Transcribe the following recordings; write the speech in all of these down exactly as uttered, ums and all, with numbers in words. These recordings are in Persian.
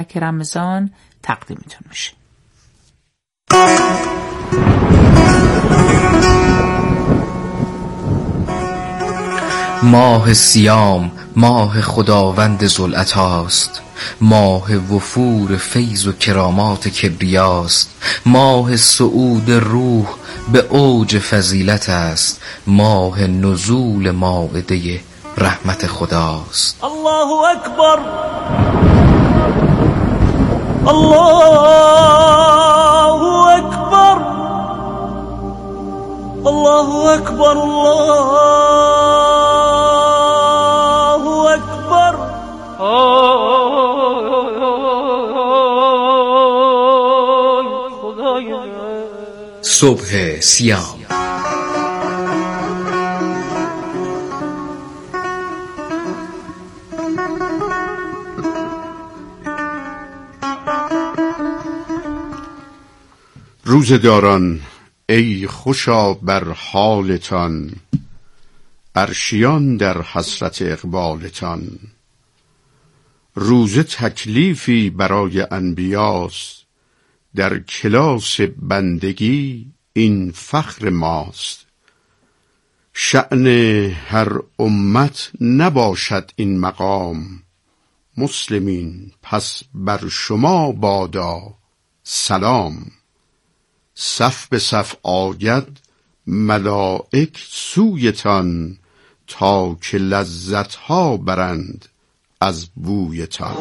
که رمضان تقدیمتون میشه. ماه سیام ماه خداوند ذوالعطاست، ماه وفور فیض و کرامات کبریاست، ماه صعود روح به اوج فضیلت است، ماه نزول مائده رحمت خداست. الله اکبر الله اکبر الله اکبر الله اکبر. صبح سیام. روزداران ای خوشا بر حالتان، عرشیان در حسرت اقبالتان. روزه تکلیفی برای انبیاست، در کلاس بندگی این فخر ماست. شأن هر امت نباشد این مقام، مسلمین پس بر شما بادا سلام. صف به صف آید ملائک سویتان، تا که لذتها برند از بویتان.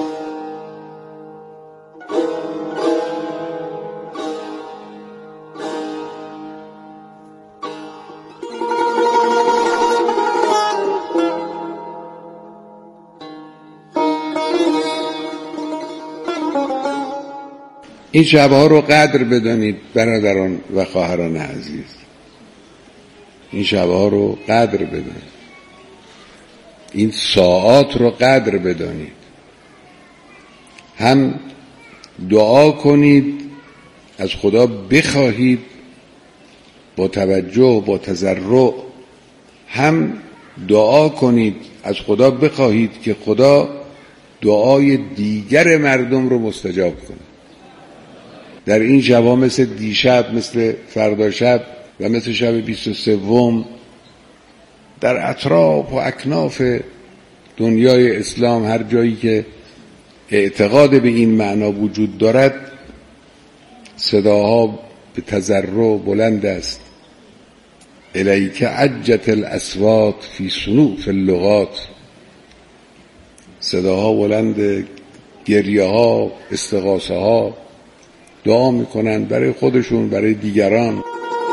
این شبها رو قدر بدانید برادران و خواهران عزیز، این شبها رو قدر بدانید، این ساعات رو قدر بدانید. هم دعا کنید، از خدا بخواهید با توجه و با تضرع، هم دعا کنید از خدا بخواهید که خدا دعای دیگر مردم رو مستجاب کنه. در این شبا مثل دیشب، مثل فردا شب و مثل شب بیست و سوم، در اطراف و اکناف دنیای اسلام هر جایی که اعتقاد به این معنا وجود دارد، صداها به تضرع بلند است. الیک عجت الاصوات فی صنوف اللغات. صداها بلند، گریه ها، استغاثه ها، دعا میکنن برای خودشون، برای دیگران.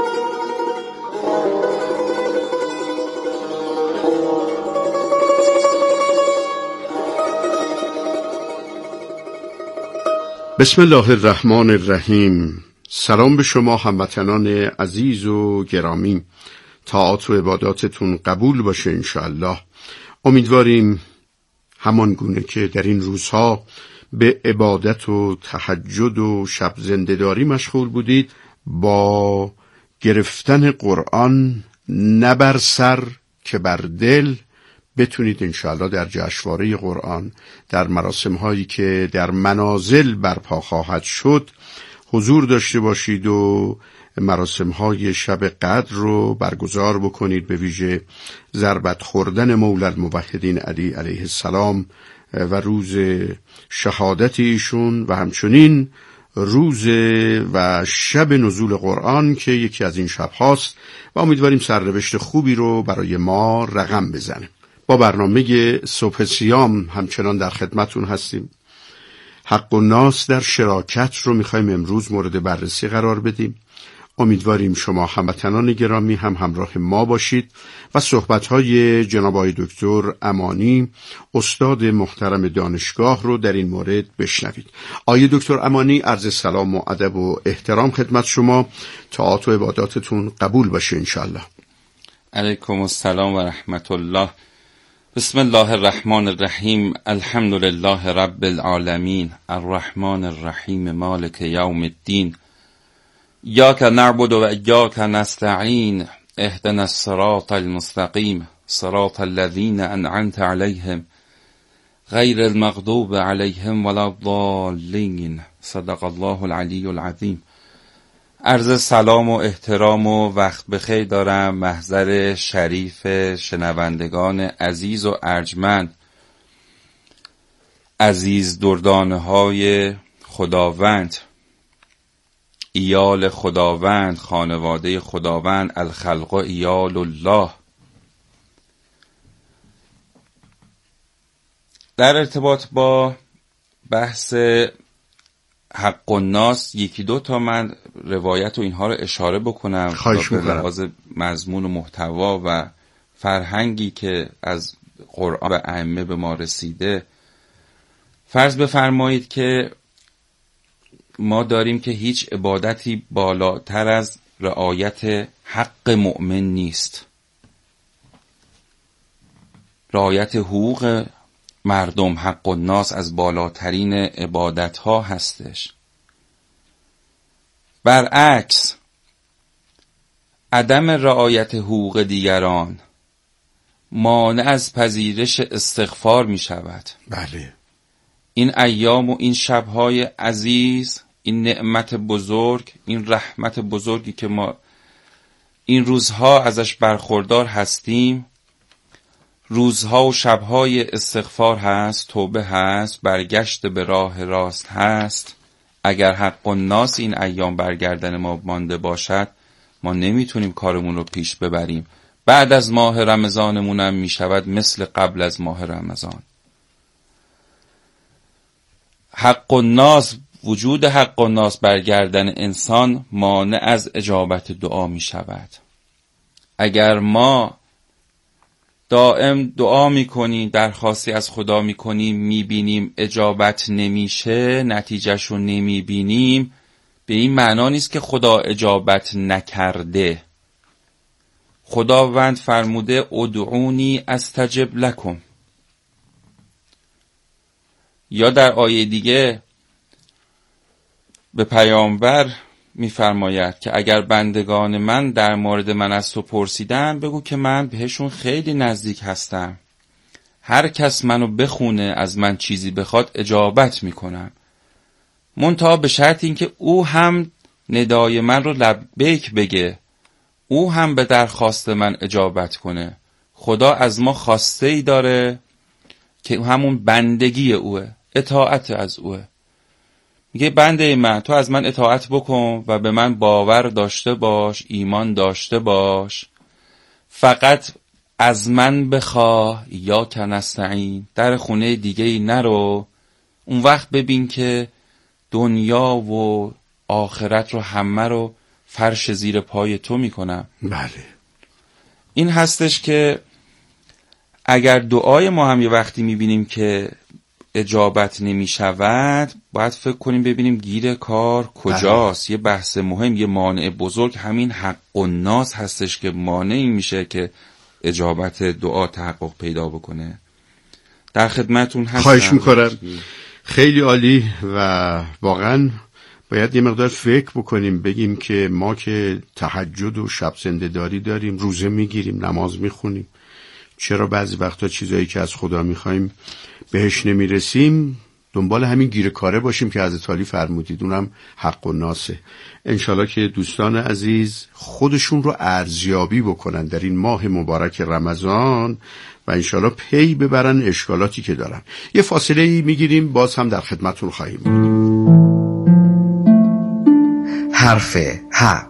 بسم الله الرحمن الرحیم. سلام به شما هموطنان عزیز و گرامی. طاعات و عباداتتون قبول باشه انشاءالله. امیدواریم همان گونه که در این روزها به عبادت و تهجد و شب زنده‌داری مشغول بودید، با گرفتن قرآن نه بر سر که بر دل بتونید انشاءالله در جشنواره قرآن، در مراسم هایی که در منازل برپا خواهد شد حضور داشته باشید و مراسم های شب قدر رو برگزار بکنید، به ویژه ضربت خوردن مولا الموحدین علی علیه السلام و روز شهادت ایشون و همچنین روز و شب نزول قرآن که یکی از این شب هاست و امیدواریم سرنوشت خوبی رو برای ما رقم بزنه. با برنامه صبح سیام همچنان در خدمتون هستیم. حق و ناس در شراکت رو میخوایم امروز مورد بررسی قرار بدیم. امیدواریم شما هموطنان گرامی هم همراه ما باشید و صحبت‌های جناب آقای دکتر امانی، استاد محترم دانشگاه رو در این مورد بشنوید. آقای دکتر امانی، عرض سلام و ادب و احترام خدمت شما. طاعات و عباداتتون قبول باشه انشاءالله. علیکم السلام و رحمت الله. بسم الله الرحمن الرحیم. الحمد لله رب العالمین، الرحمن الرحیم، مالک یوم الدین. ایاک نعبد و ایاک نستعین، اهدنا الصراط المستقیم، صراط الذین انعمت علیهم غیر المغضوب علیهم ولا الضالین. صدق الله العلی العظیم. عرض سلام و احترام و وقت بخیر دارم محضر شریف شنوندگان عزیز و ارجمند، عزیز دردانه های خداوند، ایال خداوند، خانواده خداوند، الخلق ایال الله. در ارتباط با بحث حق الناس یکی دو تا من روایت و اینها رو اشاره بکنم خواهش به لحاظ مضمون و محتوا و فرهنگی که از قرآن و ائمه به ما رسیده. فرض بفرمایید که ما داریم که هیچ عبادتی بالاتر از رعایت حق مؤمن نیست. رعایت حقوق مردم، حق الناس، از بالاترین عبادت ها هستش. برعکس عدم رعایت حقوق دیگران مانع از پذیرش استغفار می شود. بله. این ایام و این شبهای عزیز، این نعمت بزرگ، این رحمت بزرگی که ما این روزها ازش برخوردار هستیم، روزها و شبهای استغفار هست، توبه هست، برگشت به راه راست هست. اگر حق الناس این ایام برگردن ما مانده باشد، ما نمیتونیم کارمون رو پیش ببریم. بعد از ماه رمضانمون هم میشود مثل قبل از ماه رمضان. حق الناس، وجود حق الناس برگردن انسان مانع از اجابت دعا میشود. اگر ما دائم دعا میکنیم، درخواستی از خدا میکنیم، میبینیم اجابت نمیشه، نتیجهشو نمیبینیم، به این معنا نیست که خدا اجابت نکرده. خداوند فرموده ادعونی استجب لکم. یا در آیه دیگه به پیامبر میفرماید که اگر بندگان من در مورد من از تو پرسیدن، بگو که من بهشون خیلی نزدیک هستم. هر کس منو بخونه، از من چیزی بخواد، اجابت میکنم. منتها به شرط اینکه او هم ندای من رو لبیک بگه، او هم به درخواست من اجابت کنه. خدا از ما خواسته ای داره که همون بندگی اوه، اطاعت از اوه. میگه بنده من، تو از من اطاعت بکن و به من باور داشته باش، ایمان داشته باش، فقط از من بخواه، یا که نستعین، در خونه دیگه ای نرو. اون وقت ببین که دنیا و آخرت رو همه رو فرش زیر پای تو میکنم. بله. این هستش که اگر دعای ما هم یه وقتی میبینیم که اجابت نمی شود، باید فکر کنیم ببینیم گیر کار کجاست. یه بحث مهم، یه مانع بزرگ همین حق الناس هستش که مانعی میشه که اجابت دعا تحقق پیدا بکنه. در خدمتون هستم. خواهش میکنم. خیلی عالی. و واقعا باید یه مقدار فکر بکنیم، بگیم که ما که تهجد و شب زنده داری داریم، روزه میگیریم، نماز میخونیم، چرا بعضی وقتا چیزایی که از خدا میخوایم بهش نمیرسیم؟ دنبال همین گیر کاره باشیم که حضرت علی فرمودید، اونم حق الناسه. انشالله که دوستان عزیز خودشون رو ارزیابی بکنن در این ماه مبارک رمضان و انشالله پی ببرن اشکالاتی که دارن. یه فاصله ای میگیریم، باز هم در خدمتون خواهیم بود. حرف حق.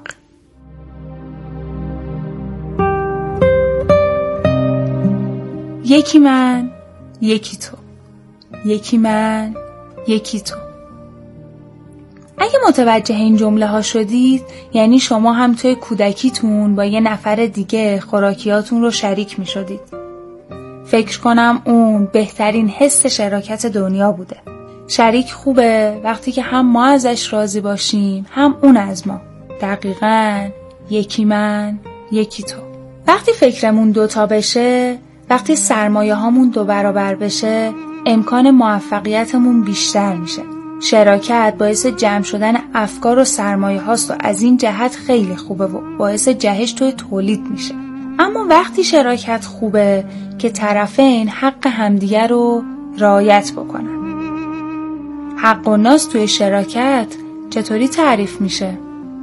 یکی من، یکی تو، یکی من، یکی تو. اگه متوجه این جمله ها شدید، یعنی شما هم توی کودکیتون با یه نفر دیگه خوراکیاتون رو شریک می شدید. فکر کنم اون بهترین حس شراکت دنیا بوده. شریک خوبه وقتی که هم ما ازش راضی باشیم، هم اون از ما. دقیقاً یکی من، یکی تو. وقتی فکرمون دوتا بشه، وقتی سرمایه هامون دو برابر بشه، امکان موفقیتمون بیشتر میشه. شراکت باعث جمع شدن افکار و سرمایه هاست و از این جهت خیلی خوبه و باعث جهش توی تولید میشه. اما وقتی شراکت خوبه که طرفین حق همدیگه رو رعایت بکنن. حق و ناس توی شراکت چطوری تعریف میشه؟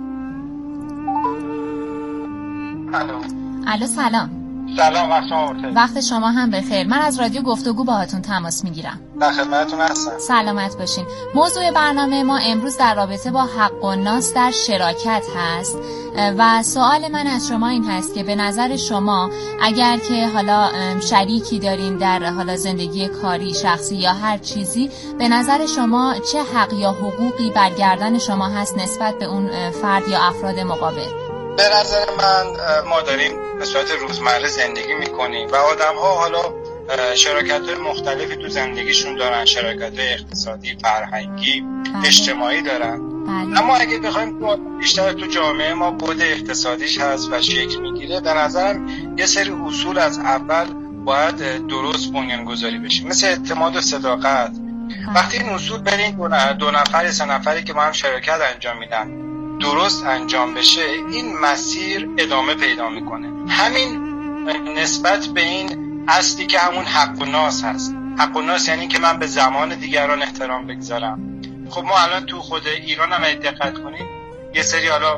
الو الو سلام. سلام، وقت شما بخیر. وقت شما هم بخیر. من از رادیو گفتگو باهاتون تماس میگیرم. در خدمتتون هستم. سلامت باشین. موضوع برنامه ما امروز در رابطه با حق و ناس در شراکت هست و سوال من از شما این هست که به نظر شما اگر که حالا شریکی دارین در حالا زندگی کاری، شخصی یا هر چیزی، به نظر شما چه حق یا حقوقی برگردن شما هست نسبت به اون فرد یا افراد مقابل؟ به نظر من ما داریم به صورت روزمره زندگی میکنیم و آدم ها حالا شراکت های مختلفی تو زندگیشون دارن، شراکت های اقتصادی، فرهنگی، بله. اجتماعی دارن. بله. اما اگه بخوایم بیشتر تو جامعه ما بود اقتصادیش هست و شکل میگیره، به نظرم یه سری اصول از اول باید درست بنیانگذاری بشه، مثل اعتماد و صداقت. بله. وقتی این اصول برین دو نفر سه نفری که با هم شراکت انجام میدن درست انجام بشه، این مسیر ادامه پیدا میکنه. همین نسبت به این اصلی که همون حق و ناس هست. حق و ناس یعنی که من به زمان دیگران احترام بگذارم. خب ما الان تو خود ایران هم اگه دقت کنیم یه سری حالا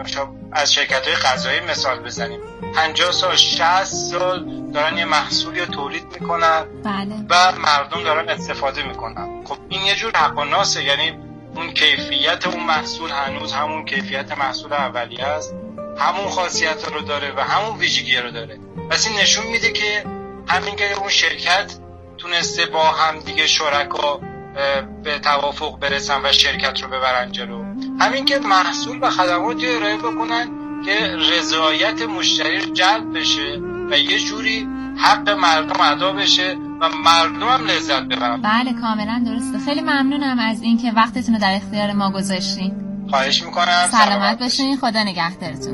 از شرکت‌های غذایی مثال بزنیم، پنجاه سال شصت سال دارن یه محصولی رو تولید میکنن. بله. و مردم دارن استفاده میکنن. خب این یه جور حق و ناسه، یعنی اون کیفیت اون محصول هنوز همون کیفیت محصول اولیه است، همون خاصیت رو داره و همون ویژگی رو داره. پس این نشون میده که همین که اون شرکت تونسته با هم دیگه شرکا به توافق برسن و شرکت رو ببرن جلو، همین که محصول و خدماتی ارائه بکنن که رضایت مشتری رو جلب بشه و یه جوری حق مردم ادا بشه و مردم هم لذت ببرن. بله کاملا درسته. خیلی ممنونم از این که وقتتون رو در اختیار ما گذاشتین. خواهش میکنم. سلامت باشین. خدا نگهدارتون.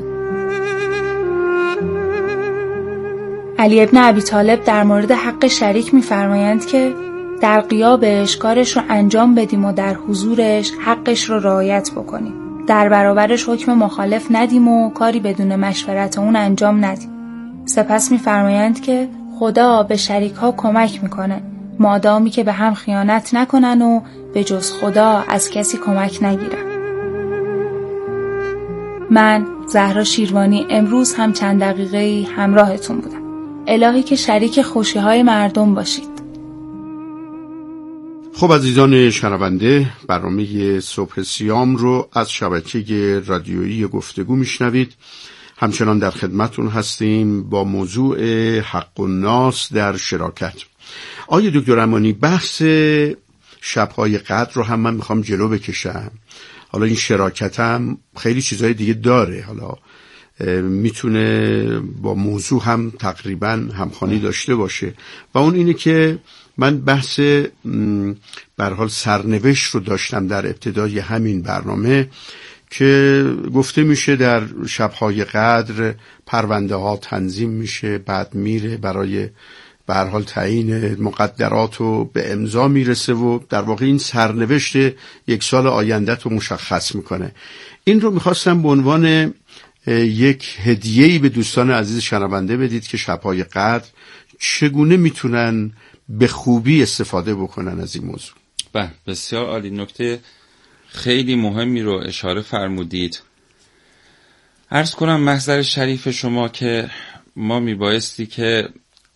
علی ابن ابی طالب در مورد حق شریک می‌فرمایند که در غیابش کارش رو انجام بدیم و در حضورش حقش رو رعایت بکنیم. در برابرش حکم مخالف ندیم و کاری بدون مشورت اون انجام ندیم. سپس می‌فرمایند که خدا به شریک‌ها کمک میکنه مادامی که به هم خیانت نکنن و به جز خدا از کسی کمک نگیرن. من زهرا شیروانی امروز هم چند دقیقه‌ای همراهتون بودم. الهی که شریک خوشی‌های مردم باشید. خب عزیزان شنونده، برنامه صبح سیام رو از شبکه رادیویی گفتگو میشنوید. همچنان در خدمتون هستیم با موضوع حق و ناس در شراکت. آقای دکتر امانی، بحث شب‌های قدر رو هم من میخوام جلو بکشم. حالا این شراکت هم خیلی چیزهای دیگه داره، حالا میتونه با موضوع هم تقریبا همخوانی داشته باشه و اون اینه که من بحث به هر حال سرنوشت رو داشتم در ابتدای همین برنامه که گفته میشه در شب‌های قدر پرونده ها تنظیم میشه، بعد میره برای به هر حال تعیین مقدرات و به امضا میرسه و در واقع این سرنوشت یک سال آینده رو مشخص میکنه. این رو میخواستم به عنوان یک هدیه‌ای به دوستان عزیز شنونده بدید که شب‌های قدر چگونه میتونن به خوبی استفاده بکنن از این موضوع. بله بسیار عالی، نکته خیلی مهمی رو اشاره فرمودید. عرض کنم محضر شریف شما که ما میبایستی که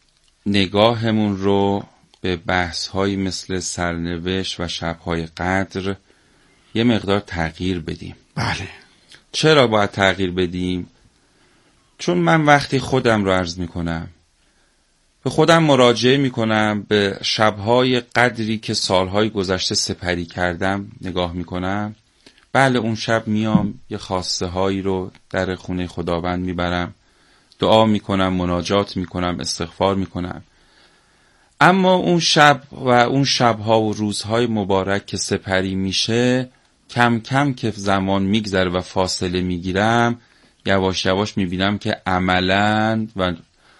نگاهمون رو به بحث‌هایی مثل سرنوشت و شب‌های قدر یه مقدار تغییر بدیم. بله. چرا باید تغییر بدیم؟ چون من وقتی خودم رو عرض میکنم، به خودم مراجعه میکنم، به شب‌های قدری که سالهای گذشته سپری کردم نگاه میکنم، بله اون شب میام یه خواسته هایی رو در خونه خداوند میبرم، دعا میکنم، مناجات میکنم، استغفار میکنم، اما اون شب و اون شبها و روزهای مبارک که سپری میشه، کم کم که زمان میگذره و فاصله میگیرم، یواش یواش میبینم که عملاً و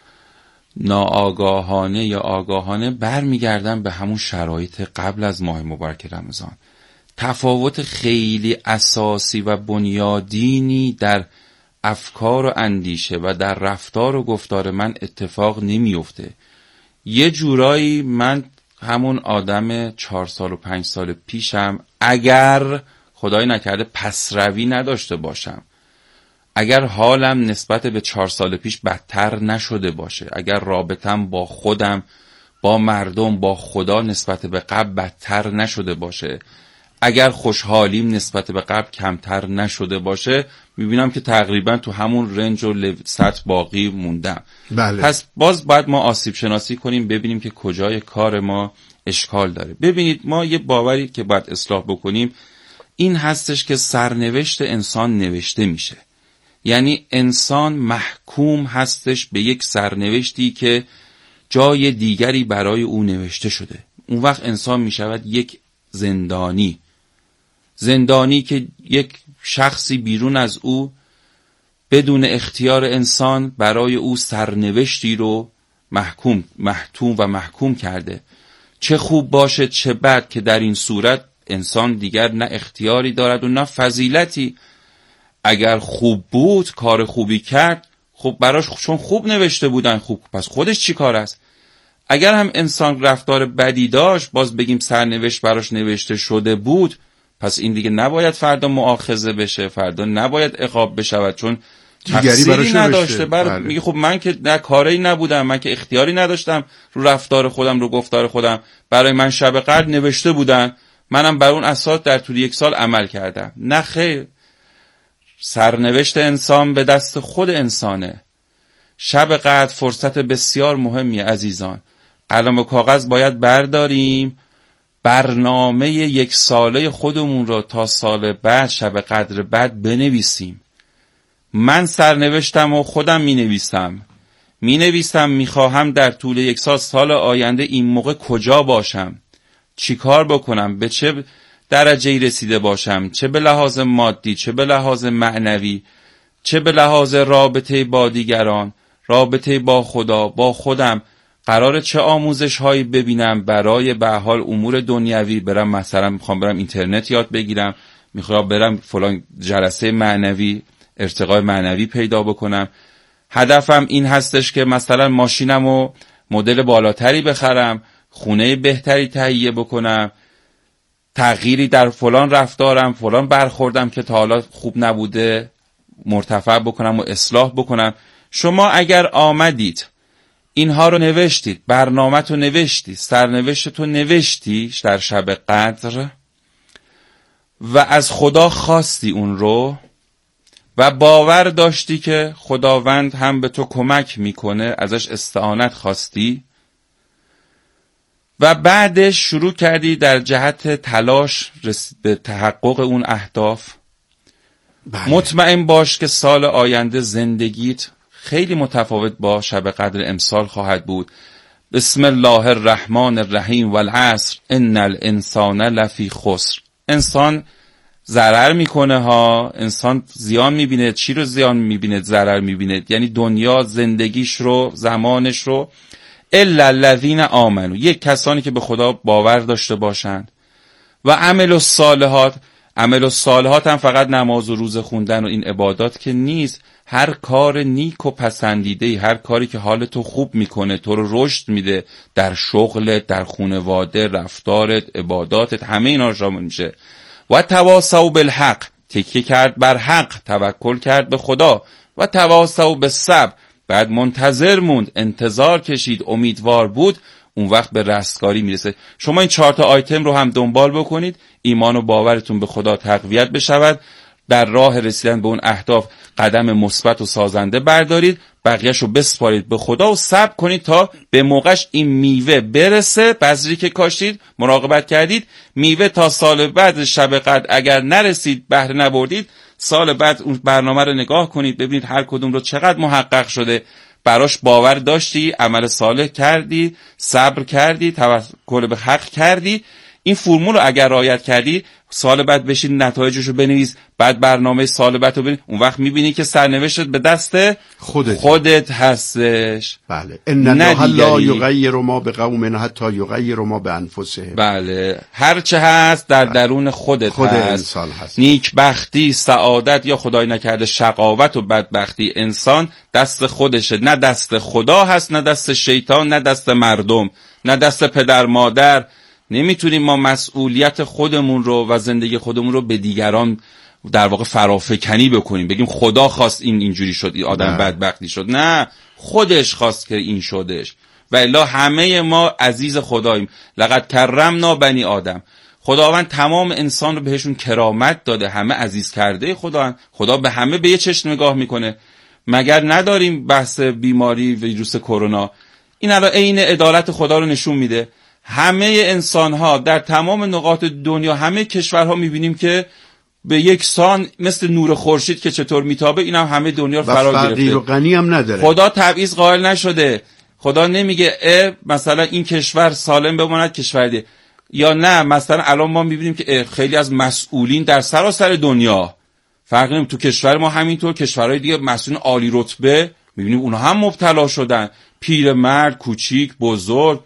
ناآگاهانه یا آگاهانه برمیگردم به همون شرایط قبل از ماه مبارک رمضان. تفاوت خیلی اساسی و بنیادینی در افکار و اندیشه و در رفتار و گفتار من اتفاق نمیفته. یه جورایی من همون آدم چهار سال و پنج سال پیشم، اگر خدای نکرده پسروی نداشته باشم، اگر حالم نسبت به چهار سال پیش بدتر نشده باشه، اگر رابطم با خودم، با مردم، با خدا نسبت به قبل بدتر نشده باشه، اگر خوشحالیم نسبت به قبل کمتر نشده باشه، میبینم که تقریبا تو همون رنج و سطح باقی موندم. بله. پس باز باید ما آسیب شناسی کنیم، ببینیم که کجای کار ما اشکال داره. ببینید ما یه باوری که باید اصلاح بکنیم این هستش که سرنوشت انسان نوشته میشه. یعنی انسان محکوم هستش به یک سرنوشتی که جای دیگری برای او نوشته شده. اون وقت انسان میشود یک زندانی. زندانی که یک شخصی بیرون از او بدون اختیار انسان برای او سرنوشتی رو محکوم محتوم و محکوم کرده. چه خوب باشه چه بد که در این صورت انسان دیگر نه اختیاری دارد و نه فضیلتی. اگر خوب بود کار خوبی کرد، خب براش چون خوب نوشته بودن خوب، پس خودش چی کار است؟ اگر هم انسان رفتار بدی داشت، باز بگیم سرنوشت براش نوشته شده بود، پس این دیگه نباید فردا مؤاخذه بشه، فردا نباید عقاب بشود چون تقصیری نداشته. بر میگه خب من که نه کاری نبودم، من که اختیاری نداشتم رو رفتار خودم، رو گفتار خودم، برای من شب قدر نوشته بودن، منم بر اون اساس در طول یک سال عمل کردم. نه خیر، سرنوشت انسان به دست خود انسانه. شب قدر فرصت بسیار مهمی عزیزان. قلم و کاغذ باید برداریم، برنامه یک ساله خودمون رو تا سال بعد شب قدر بعد بنویسیم. من سرنوشتم و خودم می نویسم می نویسم می خواهم در طول یک سال سال آینده این موقع کجا باشم، چی کار بکنم، به چه درجه‌ای رسیده باشم، چه به لحاظ مادی، چه به لحاظ معنوی، چه به لحاظ رابطه با دیگران، رابطه با خدا، با خودم. قراره چه آموزش هایی ببینم برای به حال امور دنیوی، برم مثلا میخوام برم اینترنت یاد بگیرم، میخوام برم فلان جلسه معنوی، ارتقای معنوی پیدا بکنم. هدفم این هستش که مثلا ماشینمو مدل بالاتری بخرم، خونه بهتری تهیه بکنم، تغییری در فلان رفتارم، فلان برخوردم که تا حالا خوب نبوده مرتفع بکنم و اصلاح بکنم. شما اگر آمدید اینها رو نوشتید، برنامه تو نوشتی، سرنوشت تو نوشتی در شب قدر و از خدا خواستی اون رو و باور داشتی که خداوند هم به تو کمک میکنه، ازش استعانت خواستی و بعدش شروع کردی در جهت تلاش به تحقق اون اهداف. بله. مطمئن باش که سال آینده زندگیت خیلی متفاوت با شب قدر امسال خواهد بود. بسم الله الرحمن الرحیم والعصر ان الانسان لفی خسر. انسان ضرر میکنه ها، انسان زیان میبینه. چی رو زیان میبینه؟ ضرر میبینه، یعنی دنیا، زندگیش رو، زمانش رو. الا الذین آمنوا، یک کسانی که به خدا باور داشته باشند و عمل الصالحات. عمل الصالحات هم فقط نماز و روزه خوندن و این عبادات که نیست، هر کار نیک و پسندیده‌ای، هر کاری که حالتو خوب میکنه، تو رو رشد میده در شغلت، در خانواده، رفتارت، عباداتت، همه اینا شامل میشه. و تواصوا بالحق، تکیه کرد بر حق، توکل کرد به خدا. و تواصوا بالصبر، بعد منتظر موند، انتظار کشید، امیدوار بود، اون وقت به رستگاری میرسه. شما این چهار تا آیتم رو هم دنبال بکنید، ایمان و باورتون به خدا تقویت بشود، در راه رسیدن به اون اهداف قدم مثبت و سازنده بردارید، بقیه‌شو بسپارید به خدا و صبر کنید تا به موقعش این میوه برسه. بذری که کاشتید، مراقبت کردید، میوه تا سال بعد شب قدر اگر نرسید، بهره نبردید، سال بعد اون برنامه رو نگاه کنید، ببینید هر کدوم رو چقدر محقق شده، براش باور داشتی، عمل صالح کردی، صبر کردی، توکل به حق کردی. این فرمول رو اگر رعایت کردی، سال بعد بشین نتایجش رو بنویس، بعد برنامه سال بعد رو ببین، اون وقت میبینی که سرنوشتت به دست خودت, خودت هستش. بله. ان الله لا یغیر ما بقوم حتی یغیروا ما بانفسهم. بله، هر چه هست در درون خودت خود هست. انسان هست. نیک بختی، سعادت یا خدای نکرده شقاوت و بدبختی انسان دست خودشه، نه دست خدا هست، نه دست شیطان، نه دست مردم. نه دست پدر مادر. نمیتونیم ما مسئولیت خودمون رو و زندگی خودمون رو به دیگران در واقع فرافکنی بکنیم، بگیم خدا خواست این اینجوری شد، این آدم بدبختی شد. نه، خودش خواست که این شدش. و الا همه ما عزیز خداییم. لقد کرمنا بنی آدم. خداوند تمام انسان رو بهشون کرامت داده، همه عزیز کرده خدا. خدا به همه به یه چشم نگاه میکنه. مگر نداریم بحث بیماری ویروس کرونا؟ این الان عین عدالت خدا رو نشون میده. همه انسان ها در تمام نقاط دنیا، همه کشورها میبینیم که به یک سان مثل نور خورشید که چطور میتابه، این هم همه دنیا رو فرا گرفته. فقیر و غنی هم نداره. خدا تبعیض قائل نشده. خدا نمیگه اه مثلا این کشور سالم بماند کشور دیگه، یا نه مثلا الان ما میبینیم که خیلی از مسئولین در سراسر دنیا، فرق نمیکنه، تو کشور ما همینطور، کشورهای دیگه مسئولین عالی رتبه میبینیم اونها هم مبتلا شدن، پیرمرد، کوچیک، بزرگ،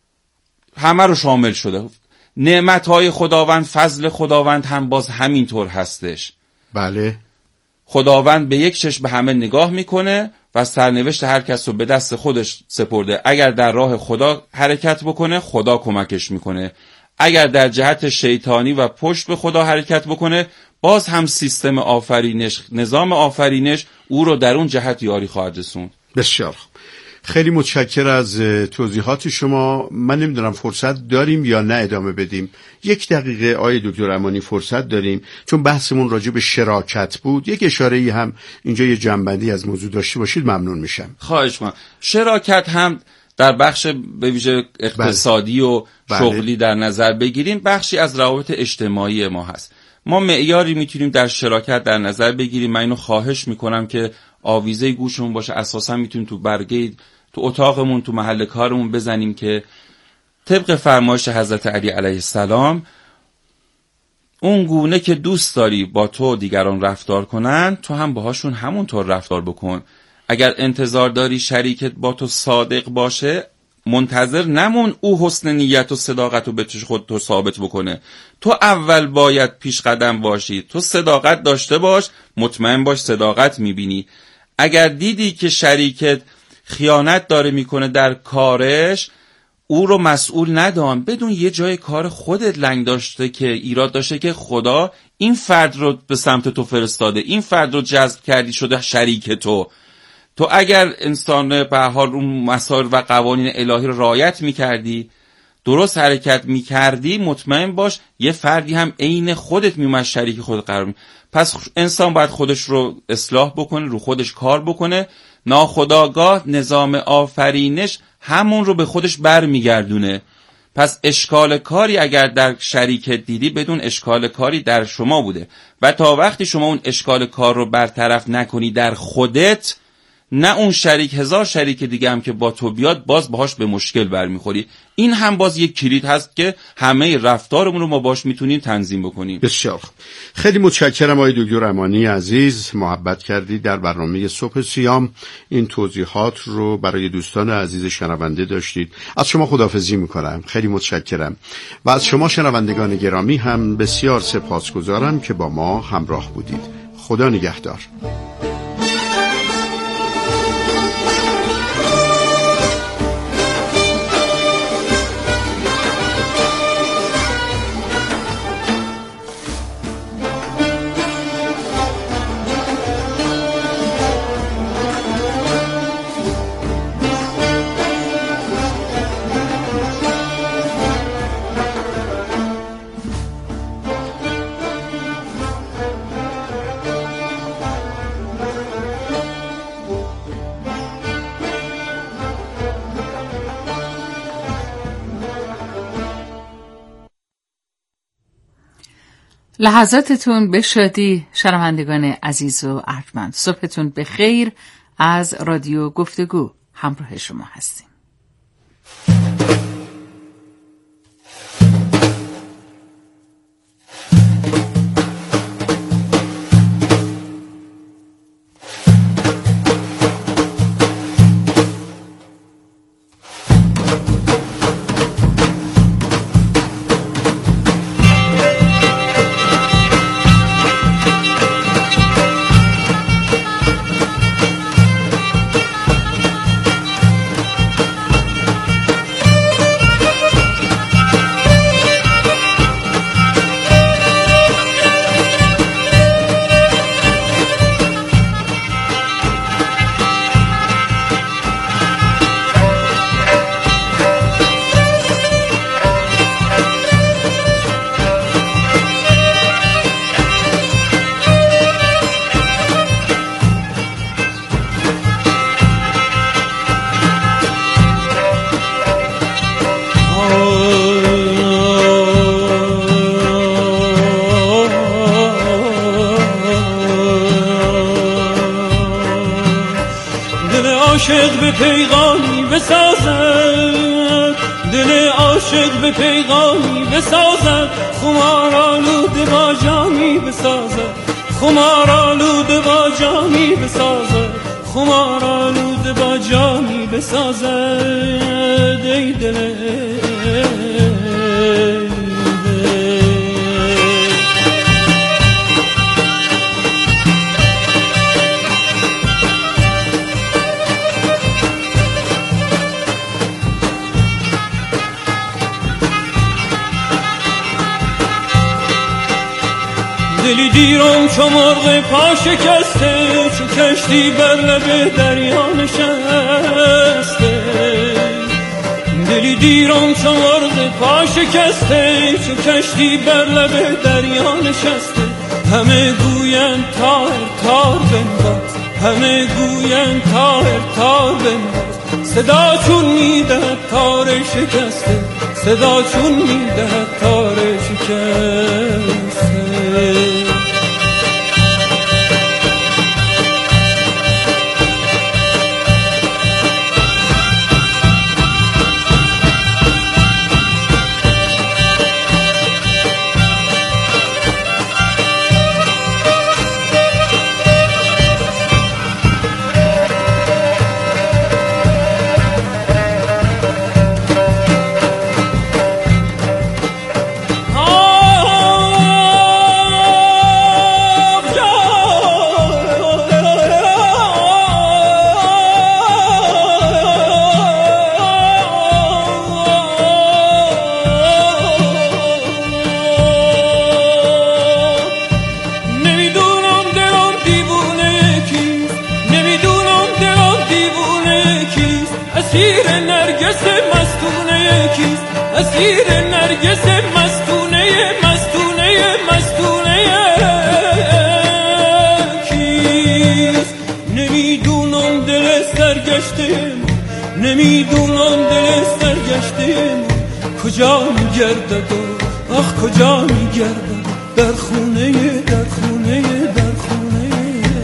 همه رو شامل شده. نعمتهای خداوند، فضل خداوند هم باز همینطور هستش. بله. خداوند به یک چشم به همه نگاه میکنه و سرنوشت هر کس رو به دست خودش سپرده. اگر در راه خدا حرکت بکنه، خدا کمکش میکنه. اگر در جهت شیطانی و پشت به خدا حرکت بکنه، باز هم سیستم آفرینش، نظام آفرینش او رو در اون جهت یاری خواهد رسوند. بسیار خیلی متشکر از توضیحات شما. من نمیدونم فرصت داریم یا نه ادامه بدیم. یک دقیقه آیه دکتر امانی فرصت داریم، چون بحثمون راجع به شراکت بود. یک اشاره‌ای هم اینجا یه جنبندی از موضوع داشته باشید ممنون میشم. خواهش می‌کنم. شراکت هم در بخش به ویژه اقتصادی و بله. شغلی در نظر بگیریم، بخشی از روابط اجتماعی ما هست. ما معیاری میتونیم در شراکت در نظر بگیریم. من اینو خواهش میکنم که آویزه گوشمون باشه. اساسا میتونیم تو برگه، تو اتاقمون، تو محل کارمون بزنیم که طبق فرمایش حضرت علی علیه السلام، اون گونه که دوست داری با تو دیگران رفتار کنن، تو هم باهاشون همونطور رفتار بکن. اگر انتظار داری شریکت با تو صادق باشه، منتظر نمون او حسن نیت و صداقت رو به خود تو ثابت بکنه. تو اول باید پیش قدم باشی. تو صداقت داشته باش، مطمئن باش صداقت میبینی. اگر دیدی که شریکت خیانت داره میکنه در کارش، او رو مسئول ندان. بدون یه جای کار خودت لنگ داشته که ایراد داشته که خدا این فرد رو به سمت تو فرستاده، این فرد رو جذب کردی شده شریک تو. تو اگر انسان به حال اون مسائل و قوانین الهی رو رعایت میکردی، درست حرکت میکردی، مطمئن باش یه فردی هم عین خودت میومد شریک خود قرار می. پس انسان باید خودش رو اصلاح بکنه، رو خودش کار بکنه. ناخودآگاه نظام آفرینش همون رو به خودش بر میگردونه. پس اشکال کاری اگر در شریکت دیدی، بدون اشکال کاری در شما بوده. و تا وقتی شما اون اشکال کار رو برطرف نکنی در خودت، نه اون شریک، هزار شریک دیگه هم که با تو بیاد، باز باهاش به مشکل برمیخوری. این هم باز یک کلید هست که همه رفتارمون رو ما باش میتونیم تنظیم بکنیم. بسیار خیلی متشکرم آقای دکتر امانی عزیز، محبت کردید در برنامه صبح سیام این توضیحات رو برای دوستان عزیز شنونده داشتید. از شما خداحافظی میکنم، خیلی متشکرم. و از شما شنوندگان گرامی هم بسیار سپاسگزارم که با ما همراه بودید. خدا نگهدار. لحظاتتون به شادی شنوندگان عزیز و ارجمند. صبحتون به خیر. از رادیو گفتگو همراه شما هستیم. عاشق به پیغامی بسازد، دل عاشق به پیغامی بسازد، خمارآلوده با جامی بسازد، خمارآلوده با جامی بسازد، خمارآلوده با جامی بسازد. ای دل دلی دیرم چو مرغ پا شکسته، چو کشتی بر لب دریا نشسته. دلی دیرم چو مرغ پا شکسته، چو کشتی بر لب دریا نشسته. همه گویند تار تار بنواز، همه گویند تار تار بنواز. صدا چون میدهد تار شکسته، صدا چون میدهد تار شکسته. اسیر نرگس مستونه کیست، اسیر نرگس مستونه مستونه مستونه کیست. نمیدونم دل سرگشته ما، نمیدونم دل سرگشته ما کجا میگردد و آخ کجا میگردد. در خونه در خونه در خونه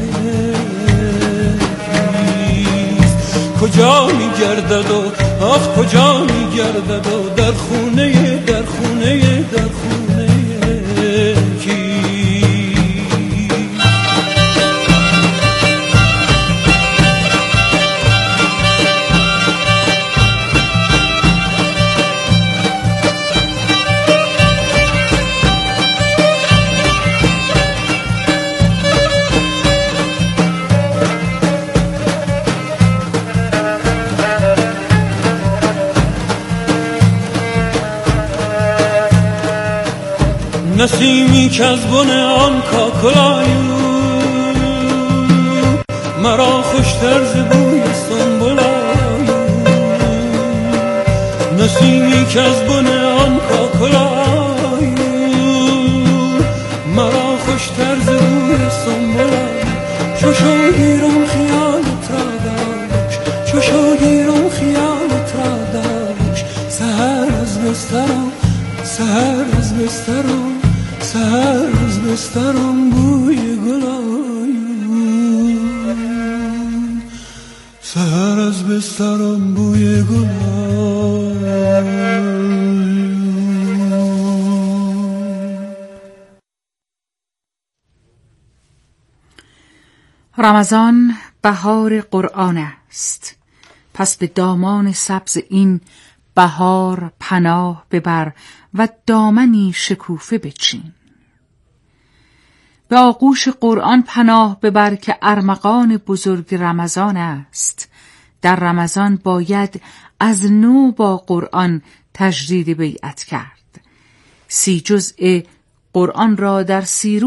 کجا میگردد و آخ کجا میگردد و در خونه در خونه در خونه کی. نسیمی که از بن آن کاکلایو مرا خوشتر ز بوی سنبلایو. نسیمی که از بن آن کاکلایو مرا خوشتر ز بوی سنبلایو. چو شاگیرم خیالت را داشت، چو شاگیرم خیالت را داشت. سحر از بسترم سحر از بسترم سحر از بسترم بوی گلایو. سحر از بسترم بوی گلایو. رمضان بهار قرآن است، پس به دامان سبز این بهار پناه ببر و دامنی شکوفه بچین. به آغوش قرآن پناه ببر که ارمغان بزرگ رمضان است. در رمضان باید از نو با قرآن تجدید بیعت کرد. سی جزء قرآن را در سی